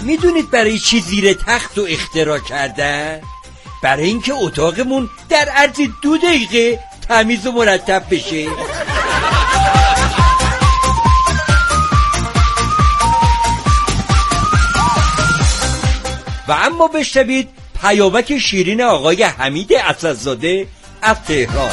میدونید برای چی زیر تخت رو اختراع کردن؟ برای اینکه اتاقمون در عرض 2 دقیقه تمیز و مرتب بشه. و اما بشنوید پیامک شیرین آقای حمید اسدزاده از تهران.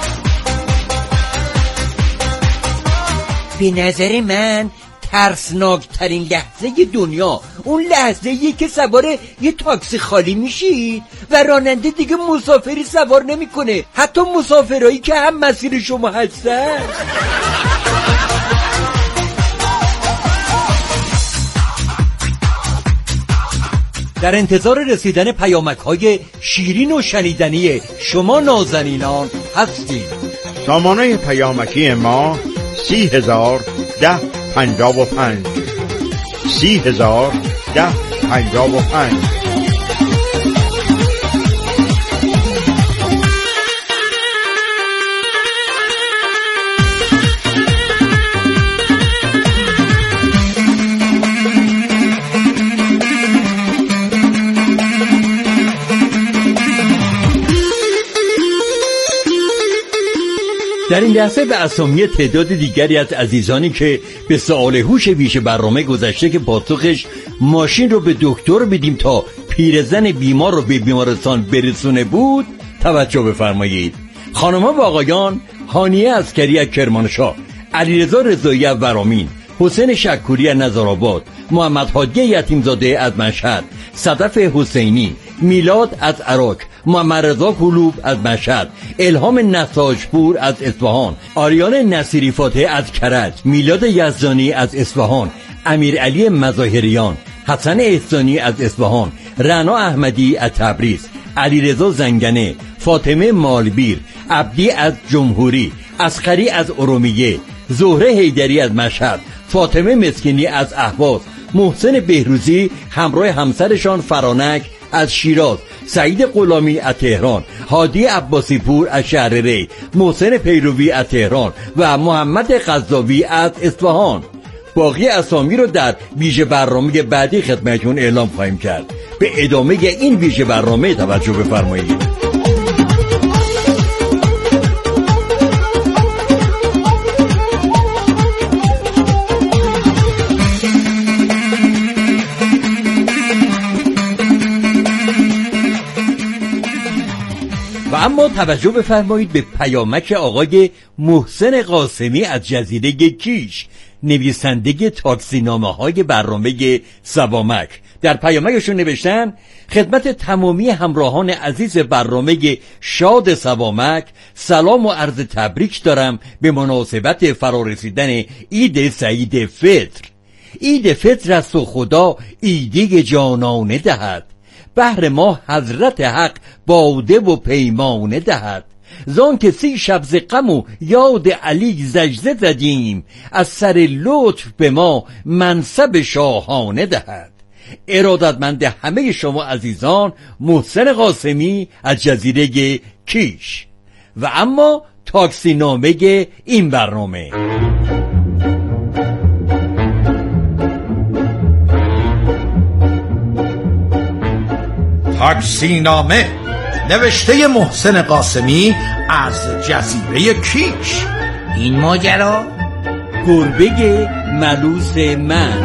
به نظر من ترسناکترین لحظه دنیا اون لحظه‌ایه که سوار یه تاکسی خالی میشید و راننده دیگه مسافری سوار نمیکنه، حتی مسافرایی که هم مسیر شما هستن. در انتظار رسیدن پیامک‌های شیرین و شنیدنی شما نازنینان هستیم. سامانه پیامکی ما 30,01055 30,01055. در این لحظه به اسامی تعداد دیگری از عزیزانی که به سوال هوش ویژه برنامه گذشته که پاسخش ماشین رو به دکتر بدیم تا پیرزن بیمار رو به بیمارستان برسونه بود توجه بفرمایید. خانم‌ها و آقایان، هانیه عسکری از کرمانشاه، علیرضا رضایی از ورامین، حسین شکوری از نظرآباد، محمد هادی یتیمزاده از مشهد، صدف حسینی، میلاد از عراق، محمد رضا قلوب از مشهد، الهام نساجپور از اصفهان، آریان نصیری فاتح از کرج، میلاد یزدانی از اصفهان، امیر علی مظاهریان، حسن احسانی از اصفهان، رنا احمدی از تبریز، علیرضا زنگنه، فاطمه مالبیر، عبدی از جمهوری، اصغری از ارومیه، زهره حیدری از مشهد، فاطمه مسکینی از اهواز، محسن بهروزی همراه همسرشان فرانک از شیراز، سعید غلامی از تهران، هادی عباسی پور از شهر ری، محسن پیروی از تهران و محمد قزاوی از اصفهان. باقی اسامی رو در ویژه برنامه بعدی خدمتتون اعلام خواهیم کرد. به ادامه این ویژه برنامه توجه بفرمایید. و اما توجه بفرمایید به پیامک آقای محسن قاسمی از جزیره کیش، نویسنده تاکسینامه‌های برنامه سوامک. در پیامکشون نوشتن: خدمت تمامی همراهان عزیز برنامه شاد سوامک سلام و عرض تبریک دارم به مناسبت فرارسیدن عید سعید فطر. عید فطر است و خدا عیدی جانانه دهد، بهر ما حضرت حق باده و پیمانه دهد. زان که 30 شب ز غم و یاد علی سجده زدیم، از سر لطف به ما منصب شاهانه دهد. ارادتمند همه شما عزیزان، محسن قاسمی از جزیره کیش. و اما تاکسی نامه این برنامه. تاکسی نامه نوشته محسن قاسمی از جزیره کیش. این ماجرا گربه ملوس من.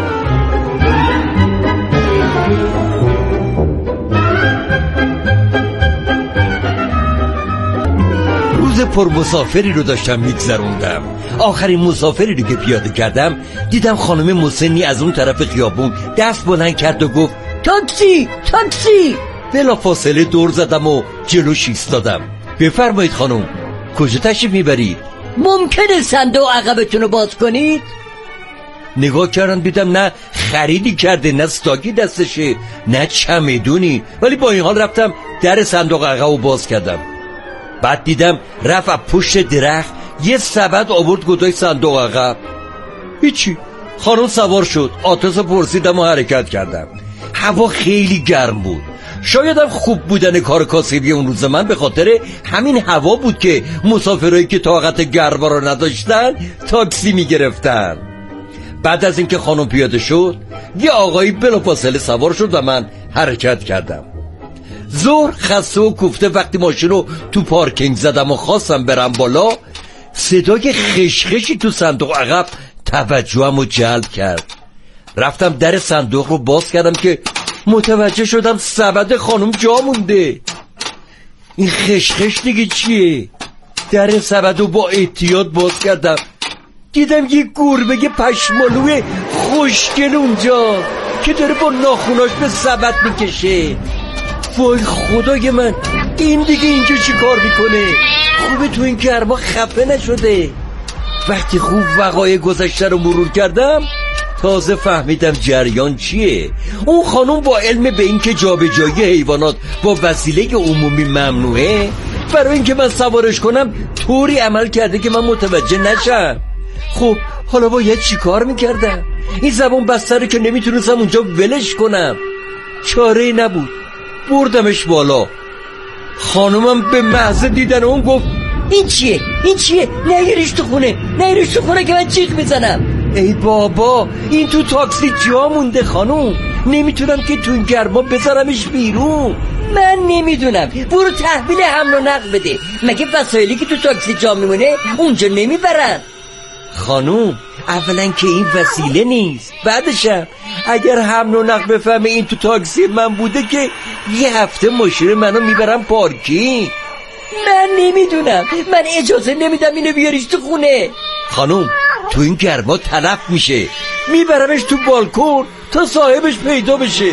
روز پرمسافری رو داشتم میگذروندم. آخرین مسافری رو که پیاده کردم دیدم خانم مسنی از اون طرف خیابون دست بلند کرد و گفت تاکسی تاکسی. بلا فاصله دور زدم و جلوش ایستادم. بفرمایید خانم، کجا تشریف میبرید؟ ممکنه صندوق عقبتون رو باز کنید؟ نگاه کردم دیدم نه خریدی کرده، نه استاکی دستشه، نه چمدونی، ولی با این حال رفتم در صندوق عقب رو باز کردم. بعد دیدم رفت پشت درخت یه سبد آورد گذاشت صندوق عقب. هیچی، خانم سوار شد، آتش پرسیدم و حرکت کردم. هوا خیلی گرم بود. شایدم خوب بودن کار کاسبی اون روز من به خاطر همین هوا بود که مسافرایی که طاقت گرما رو نداشتن تاکسی میگرفتن. بعد از اینکه خانم پیاده شد یه آقایی بلافاصله سوار شد و من حرکت کردم. ظهر خسته و کوفته وقتی ماشین رو تو پارکینگ زدم و خواستم برم بالا، صدای خشخشی تو صندوق عقب توجهم رو جلب کرد. رفتم در صندوق رو باز کردم که متوجه شدم سبد خانم جا مونده. این خشخش دیگه چیه؟ در سبد رو با احتیاط باز کردم، دیدم یه گربه پشمالوی خوشگل اونجا که داره با ناخوناش به سبد میکشه. وای خدای من، این دیگه اینجا چی کار میکنه؟ خوبه تو این گرما خفه نشده. وقتی خوب وقایع گذشته رو مرور کردم تازه فهمیدم جریان چیه. اون خانم با علم به این که جابجایی حیوانات با وسیله عمومی ممنوعه، برای اینکه من سوارش کنم طوری عمل کرده که من متوجه نشم. خب حالا باید چی کار میکردم؟ این زبون بسته رو که نمیتونستم اونجا ولش کنم. چاره نبود، بردمش بالا. خانومم به محض دیدن اون گفت این چیه؟ این چیه؟ نگیریش تو خونه که من جیغ میزنم. ای بابا، این تو تاکسی جا مونده خانوم، نمیتونم که تو این گرما بذارمش بیرون. من نمیدونم، برو تحویل حمل و نقل بده. مگه وسایلی که تو تاکسی جا میمونه اونجا نمیبرن؟ خانوم اولا که این وسیله نیست، بعدشم اگر حمل و نقل بفهمه این تو تاکسی من بوده که یه هفته ماشین منو میبرم پارکینگ. من نمیدونم، من اجازه نمیدم اینو بیاریش تو خونه. خانوم تو این گرما تلف میشه، میبرمش تو بالکن تا صاحبش پیدا بشه.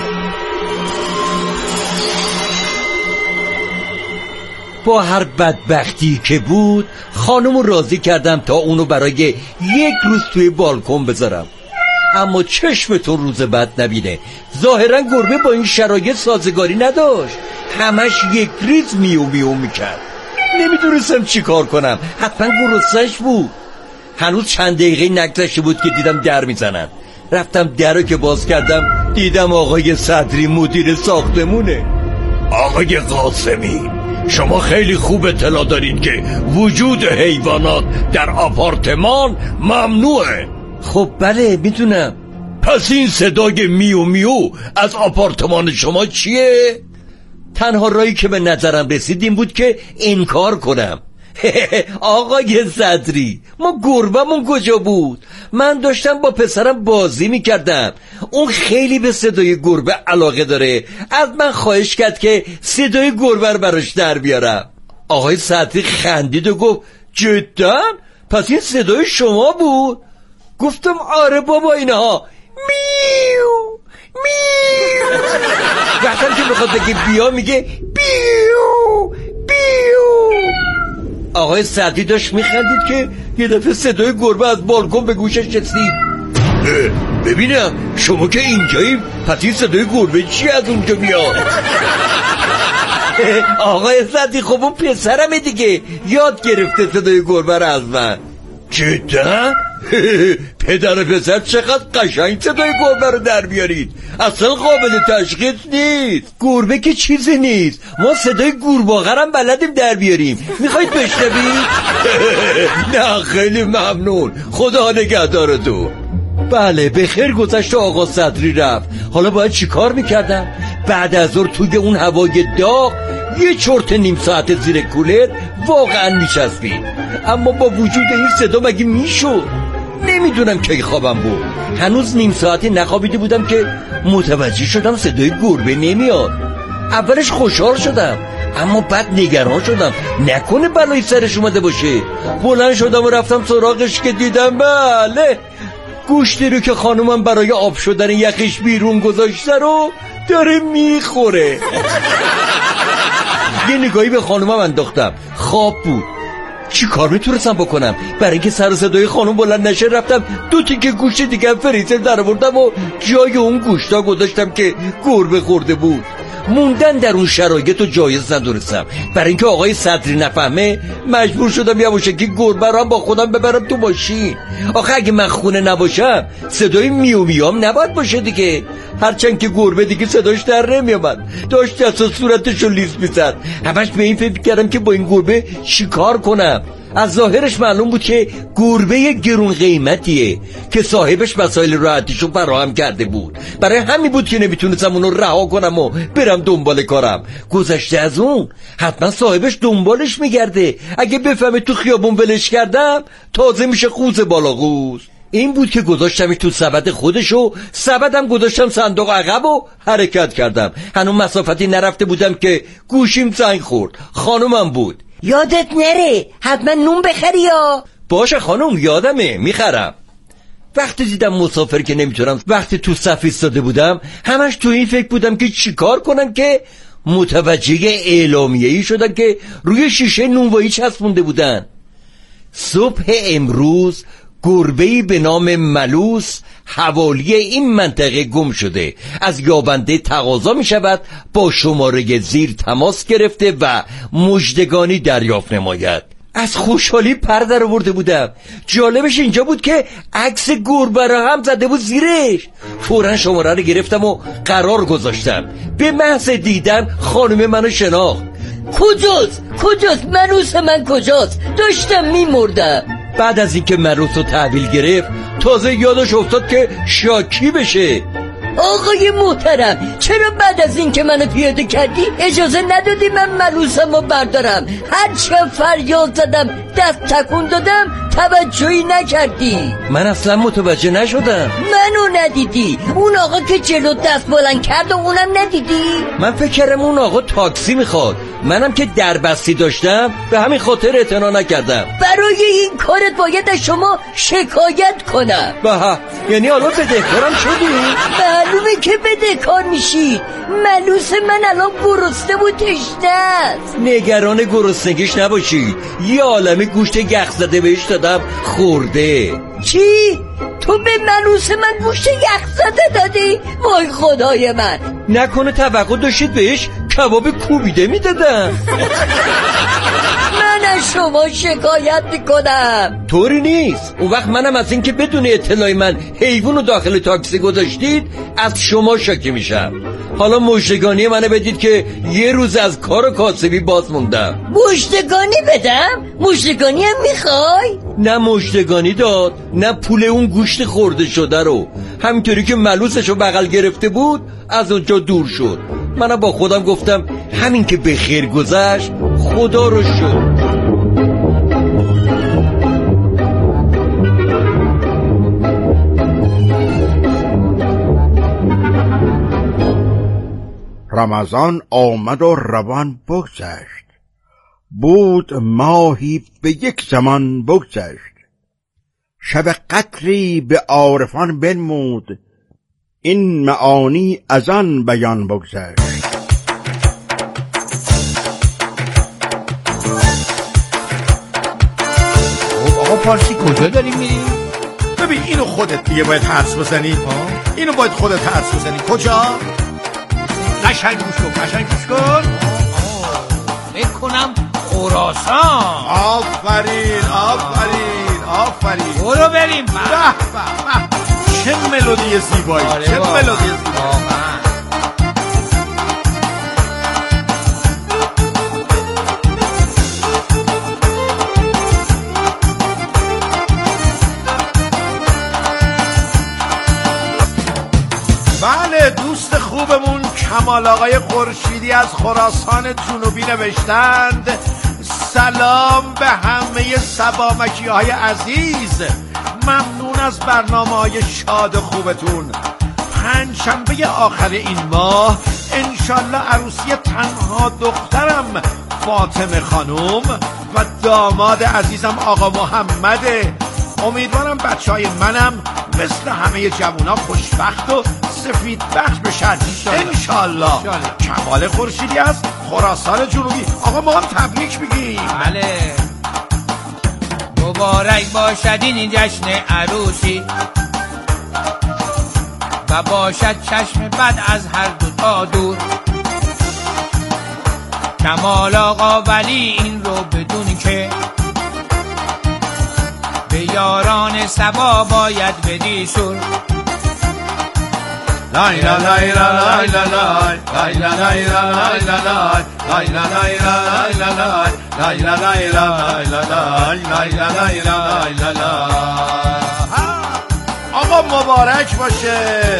با هر بدبختی که بود خانومو راضی کردم تا اونو برای یک روز توی بالکن بذارم. اما چشمتون روز بد نبینه، ظاهرا گربه با این شرایط سازگاری نداشت، همش یک ریز میو میو میکرد. نمیدونستم چی کار کنم، حتما گرسنش بود. هنوز چند دقیقه نگذشته بود که دیدم در میزنن. رفتم در رو که باز کردم دیدم آقای صدری مدیر ساختمونه. آقای قاسمی، شما خیلی خوب اطلاع دارین که وجود حیوانات در آپارتمان ممنوعه. خب بله میدونم. پس این صدای میو میو از آپارتمان شما چیه؟ تنها راهی که به نظرم رسید این بود که انکار کنم. آقای صدری، ما گربمون کجا بود؟ من داشتم با پسرم بازی میکردم، اون خیلی به صدای گربه علاقه داره، از من خواهش کرد که صدای گربه رو براش در بیارم. آقای صدری خندید و گفت جدا؟ پس این صدای شما بود؟ گفتم آره بابا، اینها میو میو. وقتی که میخواد بگه بیا میگه بیو بیو. آقای صدری داشت میخندید که یه دفعه صدای گربه از بالکن به گوشش رسید. ببینم شما که اینجایی، پس این صدای گربه چی از اونجا میاد؟ آقای صدری خب اون پسرمه دیگه، یاد گرفته صدای گربه رو از من. جدا؟ پدر و پسر چقدر قشنگ صدای گربه رو در بیارید، اصلا قابل تشخیص نیست. گربه که چیزی نیست، ما صدای گورباغه هم بلدیم در بیاریم، میخواید بشنوید؟ نه خیلی ممنون، خدا نگهدارتون. بله به خیر گذشت. آقا صدری رفت. حالا باید چی کار میکردم؟ بعد از ظهر توی اون هوای داغ یه چرت نیم ساعت زیر کولر واقعا میچسبید، اما با وجود این صدا مگه میشد؟ نمیدونم کی خوابم بود. هنوز نیم ساعتی نخوابیده بودم که متوجه شدم صدای گربه نمیاد. اولش خوشحال شدم، اما بعد نگران شدم نکنه بلایی سرش اومده باشه. بلند شدم و رفتم سراغش که دیدم بله، گوشتی رو که خانومم برای آب شدن یخش بیرون گذاشته رو داره میخوره. یه نگاهی به خانومم انداختم، خواب بود. چی کار میتونستم بکنم؟ برای اینکه سر و صدای خانوم بلند نشه رفتم 2 تیکه گوشت دیگه فریزر در آوردم و جای اون گوشتا گذاشتم که گربه خورده بود. موندن در اون شرایط رو جایز ندونستم. برای اینکه آقای صدری نفهمه مجبور شدم یواشکی گربه رو هم با خودم ببرم تو ماشین. آخه اگه من خونه نباشم صدای میو میام نباید باشه دیگه. هرچند که گربه دیگه صداش در نمیامد، داشت دست و صورتشو لیس میزد. همش به این فکر کردم که با این گربه چی کار کنم. از ظاهرش معلوم بود که گربه گرون قیمتیه که صاحبش وسایل راحتیشو فراهم کرده بود. برای همین بود که نمیتونستم اونو رها کنم و برم دنبال کارم. گذشته از اون حتما صاحبش دنبالش میگرده. اگه بفهمه تو خیابون ولش کردم تازه میشه قوز بالا قوز. این بود که گذاشتمش تو سبد خودش و سبدم گذاشتم صندوق عقب و حرکت کردم. هنوز مسافتی نرفته بودم که گوشیم زنگ خورد. خانومم بود. یادت نره حتما نون بخری یا؟ باشه خانوم یادمه میخرم. وقتی دیدم مسافر که نمیتونم، وقتی تو صف ایستاده بودم همش تو این فکر بودم که چیکار کنم که متوجه اعلامیه‌ای شدم که روی شیشه نونوایی چسبونده بودن. صبح امروز گربه‌ای به نام ملوس حوالی این منطقه گم شده. از یابنده تقاضا می شود با شماره زیر تماس گرفته و مژدگانی دریافت نماید. از خوشحالی پر در آورده بودم. جالبش اینجا بود که عکس گربه را هم زده بود زیرش. فوراً شماره رو گرفتم و قرار گذاشتم. به محض دیدن خانم منو شناخت. کجاست ملوس من کجاست؟ داشتم میمردم. بعد از اینکه ملوس رو تحویل گرفت تازه یادش افتاد که شاکی بشه. آقای محترم چرا بعد از این که منو پیاده کردی اجازه ندادی من ملوسم رو بردارم؟ هر چه فریاد زدم دست تکون دادم توجهی نکردی. من اصلا متوجه نشدم. منو ندیدی؟ اون آقا که جلو دست بلند کرد و اونم ندیدی؟ من فکر کردم اون آقا تاکسی میخواد. منم که دربستی داشتم به همین خاطر اعتنا نکردم. برای این کارت باید از شما شکایت کنم. بها یعنی الان بدهکارم شدی؟ معلومه که بدهکار میشی. ملوس من الان گرسنه و تشنه است. نگران گرسنگیش نباشی. یه عالمه گوشت یخ زده بهش دادم خورده. چی؟ تو به ملوس من گوشت یخ زده دادی؟ وای خدای من. نکنه توقع داشتید بهش کباب کوبیده میدادم. من از شما شکایت میکنم. طوری نیست. اون وقت منم از اینکه بدون اطلاع من حیوانو داخل تاکسی گذاشتید از شما شاکی میشم. حالا مژدگانی منو بدید که یه روز از کار کاسبی باز موندم. مژدگانی بدم؟ مژدگانی هم میخوای؟ نه مژدگانی داد نه پول اون گوشت خورده شده رو. همینطوری که ملوسشو بغل گرفته بود از اونجا دور شد. منم با خودم گفتم همین که به خیر گذشت خدا رو شکر. رمضان آمد و روان بگذشت، بود ماهی به یک زمان بگذشت. شب قدری به عارفان بنمود، این معانی از آن بیان بگذشت. آقا پارسی کجا داریم میریم؟ ببین اینو خودت دیگه باید حدس بزنی. اینو باید خودت حدس بزنی. کجا؟ قشنگ گوش کن. فکر کنم خراسان. آفرین. برو بریم. چه ملودی زیبایی. بله دوست خوبمون کمال آقای خورشیدی از خراسان جنوبی نوشتند سلام به همه سبامکی های عزیز، ممنون از برنامه‌های شاد خوبتون. پنجشنبه آخر این ماه انشالله عروسی تنها دخترم فاطمه خانوم و داماد عزیزم آقا محمده. امیدوارم بچهای منم مثل همه جوونا خوشبخت و سفید بخت بشن انشالله. کمال خورشیدی از خراسان جنوبی. آقا ما هم تبریک بگیم. بله مبارک باشد این جشن عروسی و باشد چشم بد از هر دو تا دور. کمال آقا ولی این رو بدون که به یاران سبا باید بدی سر. لای لا لای لا لای لا لای لا لای لا لای لا لای لا لای لا لای لا لای لا لای لا. آقا مبارک باشه.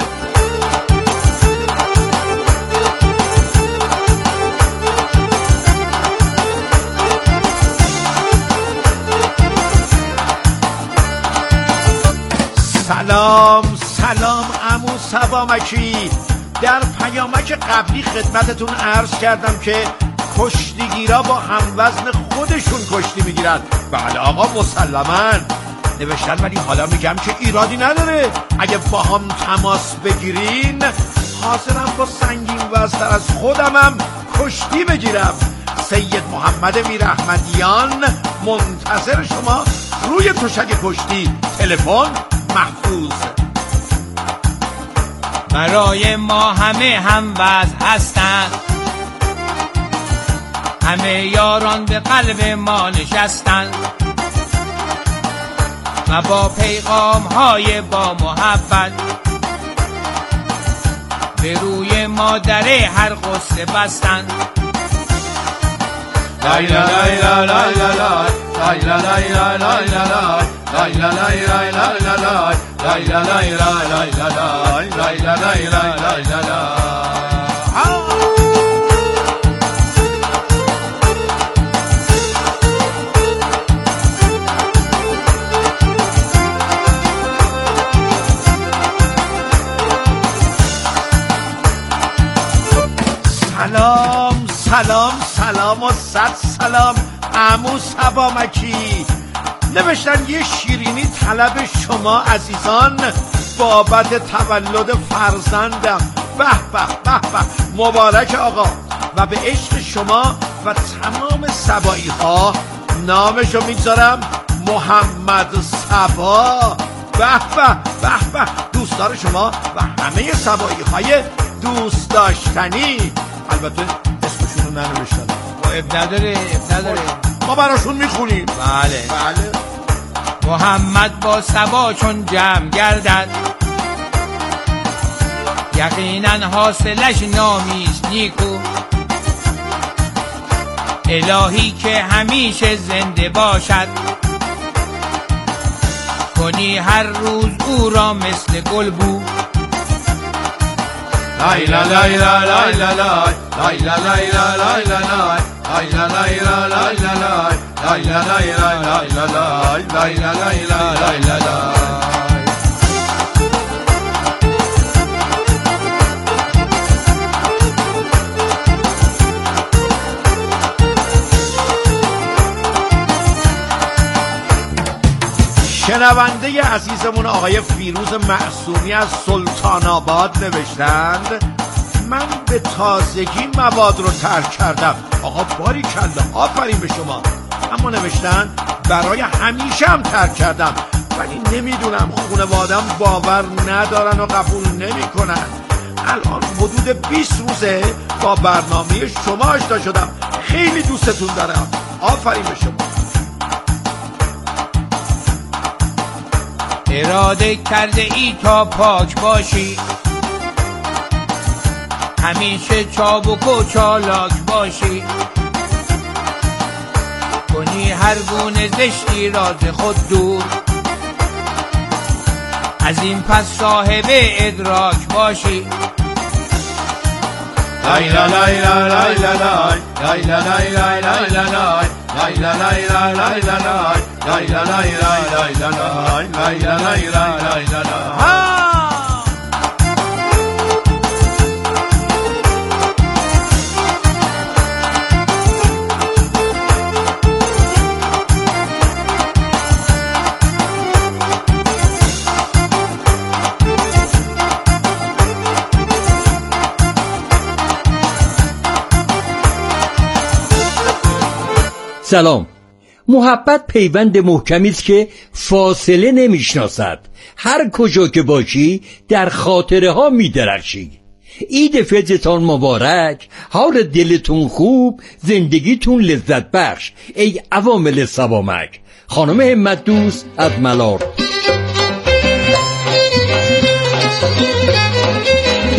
سلام عمو صبامکی. در پیامک قبلی خدمتتون عرض کردم که کشتیگیرا با هموزن خودشون کشتی میگیرن. بله آقا مسلماً نوشتن، ولی حالا میگم که ایرادی نداره اگه با هم تماس بگیرین. حاضرم با سنگین وزن‌تر از خودمم کشتی بگیرم. سید محمد میر احمدیان منتظر شما روی تشک کشتی. تلفن محفوظ. برای ما همه هم وضع هستند، همه یاران به قلب ما نشستند و با پیغام های با محبت به روی مادر هر قصه بستند. لای لا لای لا لای لا لای لا لای لا لای لا لای لا لای لای لای لای لا لای لای لای لای لای لای. سلام و صد سلام عمو صبامکی. نوشتن یه شیرینی طلب شما عزیزان بابت تولد فرزندم. به به به به، مبارک آقا. و به عشق شما و تمام سبایی ها نامشو میگذارم محمد صبا. به به به به، دوستدار شما و همه سبایی های دوست داشتنی. البته اسمشون رو ننوشتن، اب نداره ما براشون میخونیم. بله. محمد با صبا چون جمع گردد، یقینا حاصلش نامیست نیکو. الهی که همیشه زنده باشد، کنی هر روز او را مثل گل بو. لای لا لای لا لای لا لای لا لای لا لای لا لای لا لای لا لای لا لای لا لای لای لا لای. شنونده عزیزمون آقای فیروز معصومی از سلطان آباد نوشتند من به تازگی مواد رو ترک کردم. آقا باریکلا، آفرین به شما. اما نوشتن برای همیشه هم ترک کردم، ولی نمیدونم خانواده‌ام باور ندارن و قبول نمیکنن. الان حدود 20 روزه با برنامه شما آشنا شدم. خیلی دوستتون دارم. آفرین به شما. اراده کرده ای تا پاک باشی، همیشه چابک و چالاک باشی، کنی هر گونه زشتی راز خود دور، از این پس صاحب ادراک باشی. لای لا لای لا لای لا لای لا لای لای لای لا لای لا لای لا لای لا لای لا لای لای لای لای لای. سلام. محبت پیوند محکمی است که فاصله نمیشناسد. هر کجا که باشی در خاطره ها میدرخشی. عید فطرتان مبارک، حال دلتون خوب، زندگیتون لذت بخش. ای عوامل صبامک. خانم همت دوست از ملار.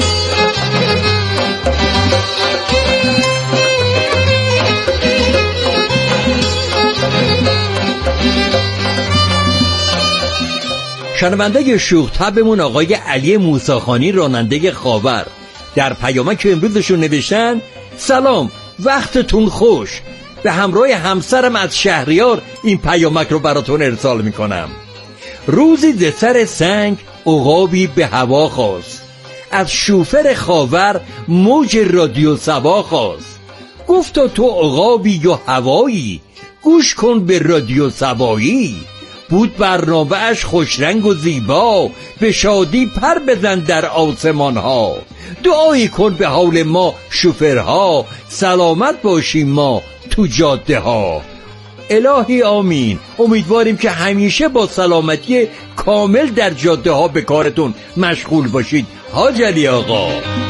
شنونده شوخ طبعمون آقای علی موسیخانی راننده خاور در پیامک امروزشون نوشتن سلام، وقتتون خوش. به همراه همسرم از شهریار این پیامک رو براتون ارسال میکنم. روزی ز سر سنگ عقابی به هوا خواست، از شوفر خاور موج رادیو صبا خواست. گفتا تو عقابی و هوایی، گوش کن به رادیو صبایی. بود برنامه اش خوش رنگ و زیبا، به شادی پر بزن در آسمان ها. دعایی کن به حال ما شوفرها، سلامت باشیم ما تو جاده ها. الهی آمین. امیدواریم که همیشه با سلامتی کامل در جاده ها به کارتون مشغول باشید. حاج علی آقا.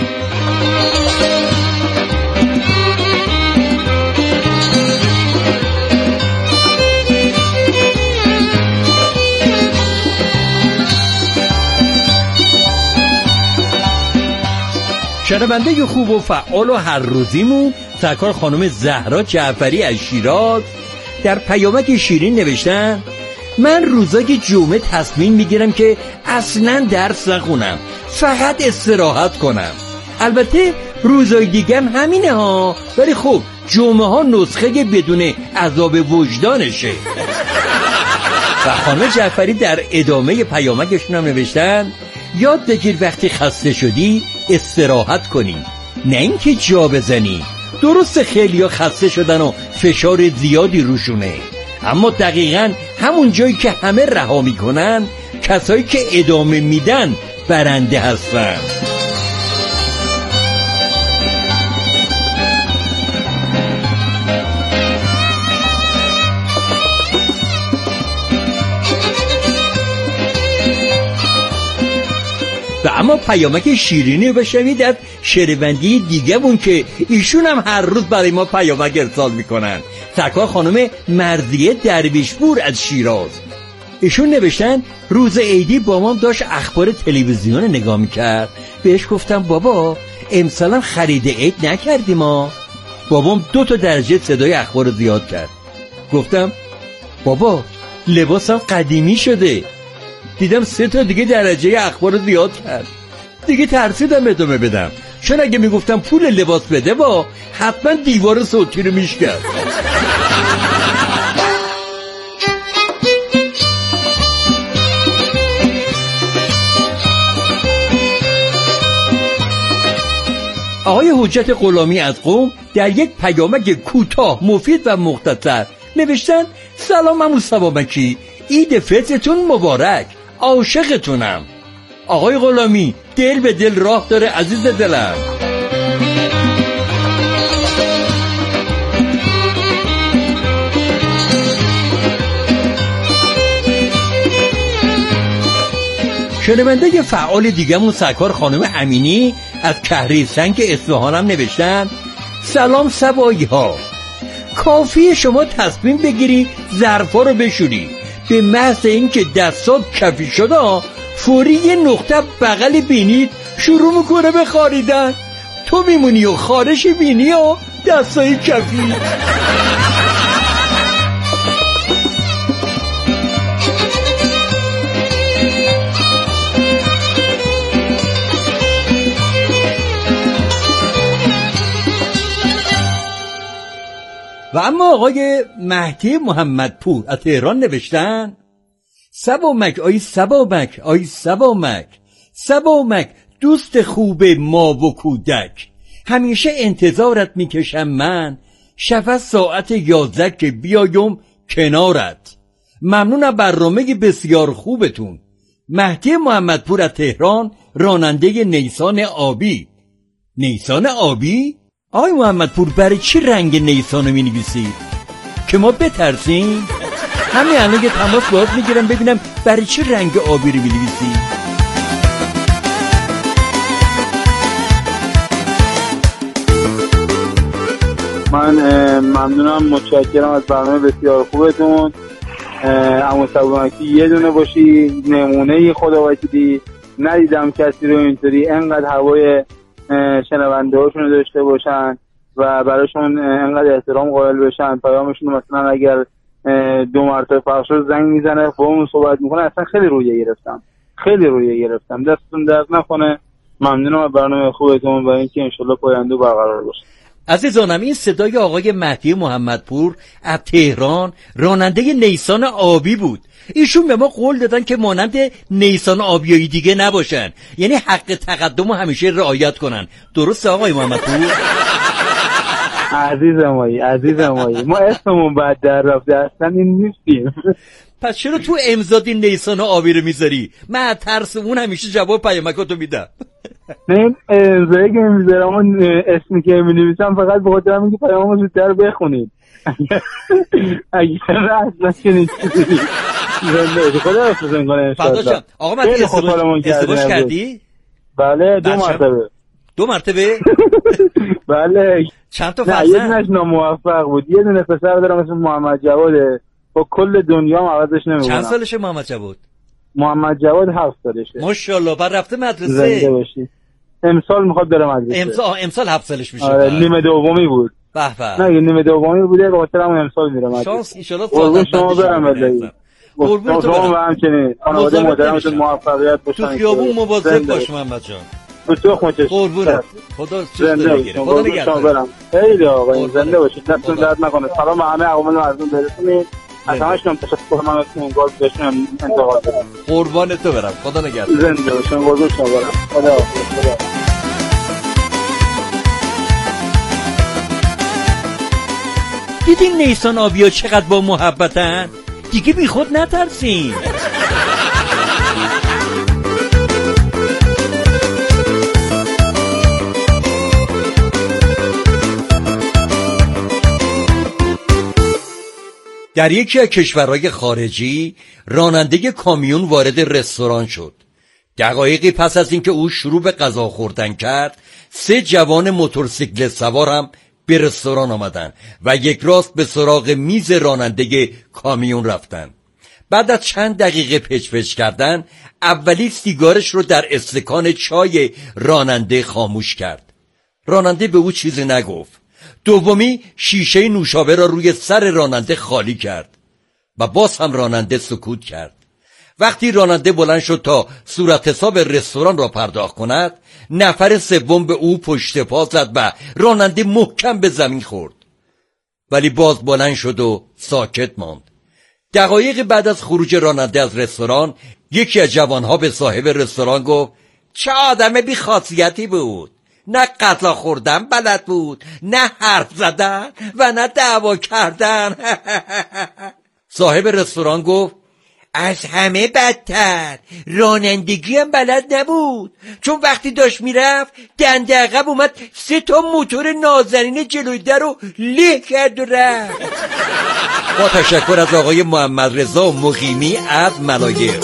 شنونده خوب و فعال و هر روزیمون سرکار خانم زهرا جعفری از شیراز در پیامک شیرین نوشتن من روزای جمعه تصمیم میگیرم که اصلا درس نخونم، فقط استراحت کنم. البته روزای دیگه هم همینه ها، ولی خب جمعه ها نسخه بدون عذاب وجدانشه. و خانم جعفری در ادامه پیامکشون هم نوشتن یاد بگیر وقتی خسته شدی استراحت کنی، نه اینکه جا بزنی. درست خیلیا خسته شدن و فشار زیادی روشونه، اما دقیقاً همون جایی که همه رها میکنن کسایی که ادامه میدن برنده هستن. و اما پیامک شیرینی بشنوید از شهروندی دیگه بون که ایشون هم هر روز برای ما پیامک ارسال میکنن. سرکار خانم مرضیه درویشپور از شیراز. ایشون نوشتن روز عیدی بابام داشت اخبار تلویزیون نگاه میکرد، بهش گفتم بابا امسالم خرید عید نکردیم ما. بابام 2 درجه صدای اخبار زیاد کرد. گفتم بابا لباسم قدیمی شده. دیدم 3 دیگه درجه اخبار زیاد کرد. دیگه ترسیدم ادامه بدم، چون اگه میگفتم پول لباس بده با حتما دیوار صوتی رو میشکرد. آقای حجت غلامی از قم در یک پیامک کوتاه مفید و مختصر نوشتن سلام عمو سبامکی، عید فطرتون مبارک، عاشقتونم. آقای غلامی دل به دل راه داره عزیز دلم. شنونده فعال دیگه‌مون سرکار خانم امینی از کهریسنگ اصفهانم نوشتن سلام سبایی ها، کافیه شما تصمیم بگیری ظرفا رو بشوری، به محض اینکه دستات کفی شده فوری یه نقطه بغل بینید شروع میکنه به خاریدن، تو میمونی و خارش بینی و دستای کفی. و اما آقای مهدی محمدپور از تهران نوشتن سبامک آی سبامک آی سبامک، سبامک دوست خوب ما و کودک، همیشه انتظارت میکشم من، شفت ساعت 11 که بیایم کنارت. ممنونم برنامه بسیار خوبتون. مهدی محمدپور از تهران راننده نیسان آبی. نیسان آبی؟ آقای محمدپور برای چی رنگ نیسانو می نویسید؟ که ما بترسیم؟ همین الان که تماس باید میگیرم ببینم برای چی رنگ آبی رو می نویسید. من ممنونم، متشکرم از برنامه بسیار خوبتون. عمو سبامکی یه دونه باشی، نمونه خدا وکیلی. ندیدم کسی رو اینطوری انقدر هوای شنونده هاشون رو داشته باشن و براشون انقدر احترام قائل بشن. پیامشون مثلا اگر 2 مرتبه پخش شد زنگ میزنه با اون صحبت میکنه. اصلا خیلی رویه گرفتم. دستتون درد نکنه. ممنونم از برنامه خوبتون و اینکه انشالله پاینده برقرار باشه. عزیزانم، این صدای آقای مهدی محمدپور از تهران، راننده نیسان آبی بود. ایشون به ما قول دادن که مانند نیسان آبیایی دیگه نباشن، یعنی حق تقدم رو همیشه رعایت کنن. درسته آقای محمدپور؟ عزیزمایی ما اسممون بعد در رفته، اصلا این نیستیم. پس چرا تو امضای نیسان آبی رو میذاری؟ من ترس اون همیشه جواب پیامکاتو میدم. نه امضایی که میذارم اون اسمی که مینویسم فقط به خاطر اینکه پیامو زودتر بخونید. اگر اصلا چنین چیزی زنده خدا حفظتون کنه ان شاءالله. آقا من ازدواج کردی؟ بله 2 مرتبه. 2 مرتبه؟ بله. چند تا فرزند؟ یه دونش ناموفق بود. یه دونه پسر دارم اسمش محمد جواده. با کل دنیا هم عوضش نمی‌کنم. چند سالشه محمد جواد؟ محمد جواد 7 سالشه. ماشاءالله. بعد رفته مدرسه. زنده باشی. امسال میخواد بره مدرسه. امسال 7 سالش میشه. آره نیمه دومی بود. به به. نه نیمه دومی بوده، به خاطر همون امسال میره مدرسه. شانس ان شاء الله قربون شما برم والله. قربون شما و همچنین خانواده محترمتون موفقیت باشن. تو خیابون مواظب باش محمد جان. تو خوشش. قربونت. خدا زنده بگیره. خدا نگهدار. خیلی آقا زنده باشید. دستتون درد نکنه. سلام همه عوامل مردم برسونید. از همشون تشکر من از اون گل بهشون انتقاد دارم. قربان تو برم. خدا نگهدار. زنده باشین. قربون شما برم. خدا. دیدین نیسان آبیا چقدر با محبتن؟ دیگه بی خود نترسین. در یکی از کشورهای خارجی راننده کامیون وارد رستوران شد. دقایقی پس از اینکه او شروع به غذا خوردن کرد، 3 جوان موتورسیکلت سوار هم به رستوران آمدن و یک راست به سراغ میز راننده کامیون رفتن. بعد از چند دقیقه پچ کردن، اولی سیگارش رو در استکان چای راننده خاموش کرد. راننده به او چیزی نگفت. دومی شیشه نوشابه را روی سر راننده خالی کرد و باز هم راننده سکوت کرد. وقتی راننده بلند شد تا صورت حساب رستوران را پرداخت کند، نفر سوم به او پشت پا زد و راننده محکم به زمین خورد، ولی باز بلند شد و ساکت ماند. دقایق بعد از خروج راننده از رستوران، یکی از جوانها به صاحب رستوران گفت چه آدم بی خاصیتی بود، نه غذا خوردن بلد بود، نه حرف زدن و نه دعوا کردن. صاحب رستوران گفت از همه بدتر رانندگی هم بلد نبود، چون وقتی داشت میرفت دنده عقب اومد 3 موتور نازنین جلوی در رو له کرد و رفت. با تشکر از آقای محمد رضا مقیمی از ملایر.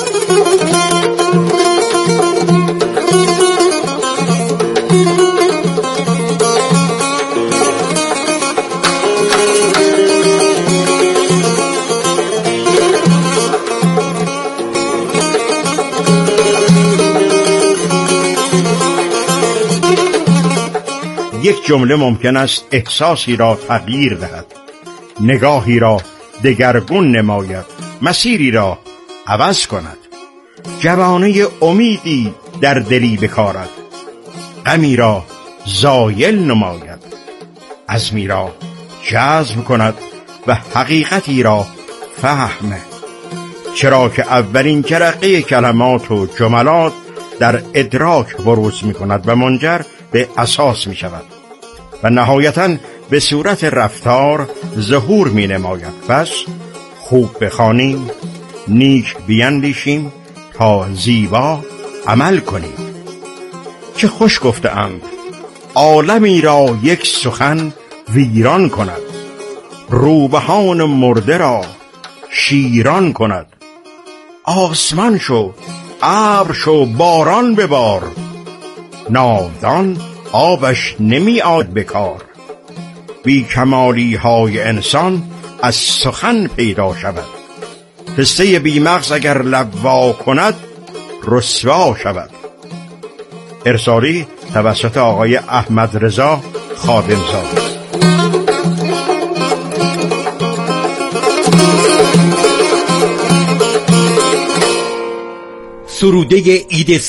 یک جمله ممکن است احساسی را تغییر دهد، نگاهی را دگرگون نماید، مسیری را عوض کند، جوانه امیدی در دلی بکارد، غمی را زایل نماید، عزمی را جذب کند و حقیقتی را فهم. چرا که اولین جرقه کلمات و جملات در ادراک بروز می کند و منجر به اساس می شود و نهایتاً به صورت رفتار ظهور می نماید. پس خوب بخوانیم، نیک بیندیشیم تا زیبا عمل کنیم. چه خوش گفته‌اند عالمی را یک سخن ویران کند، روبهان مرده را شیران کند. آسمان شو، ابر شو، باران ببار، ناودان آبش نمی آید بکار. بی کمالی های انسان از سخن پیدا شود، پسته بی مغز اگر لب وا کند رسوا شود. ارسالی توسط آقای احمد رضا خادمزاده. سروده عید